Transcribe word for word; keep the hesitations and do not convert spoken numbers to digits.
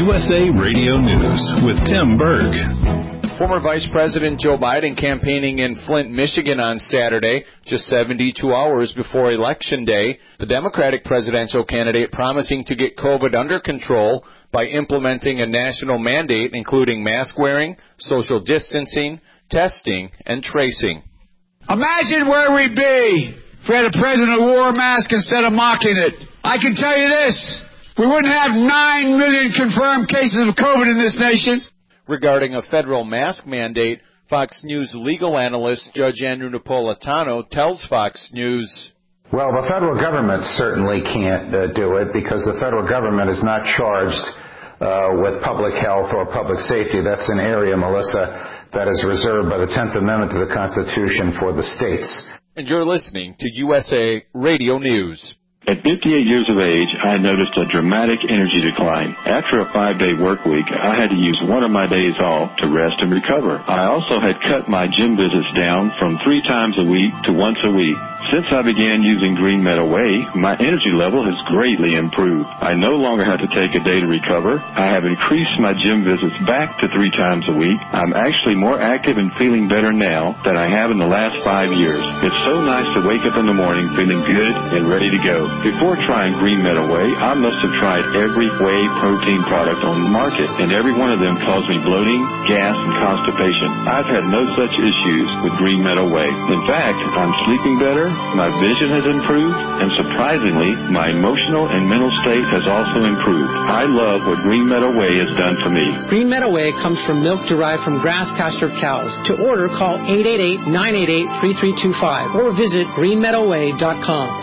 U S A Radio News with Tim Berg. Former Vice President Joe Biden campaigning in Flint, Michigan on Saturday, just seventy-two hours before Election Day. The Democratic presidential candidate promising to get COVID under control by implementing a national mandate including mask wearing, social distancing, testing, and tracing. Imagine where we'd be if we had a president who wore a mask instead of mocking it. I can tell you this, we wouldn't have nine million confirmed cases of COVID in this nation. Regarding a federal mask mandate, Fox News legal analyst Judge Andrew Napolitano tells Fox News, well, the federal government certainly can't uh, do it because the federal government is not charged uh, with public health or public safety. That's an area, Melissa, that is reserved by the tenth Amendment to the Constitution for the states. And you're listening to U S A Radio News. At fifty-eight years of age, I noticed a dramatic energy decline. After a five-day work week, I had to use one of my days off to rest and recover. I also had cut my gym visits down from three times a week to once a week. Since I began using Green Meadow Whey, my energy level has greatly improved. I no longer have to take a day to recover. I have increased my gym visits back to three times a week. I'm actually more active and feeling better now than I have in the last five years. It's so nice to wake up in the morning feeling good and ready to go. Before trying Green Meadow Whey, I must have tried every whey protein product on the market, and every one of them caused me bloating, gas, and constipation. I've had no such issues with Green Meadow Whey. In fact, I'm sleeping better, my vision has improved, and surprisingly, my emotional and mental state has also improved. I love what Green Meadow Whey has done for me. Green Meadow Whey comes from milk derived from grass-pastured cows. To order, call eight eight eight, nine eight eight, three three two five or visit green meadow whey dot com.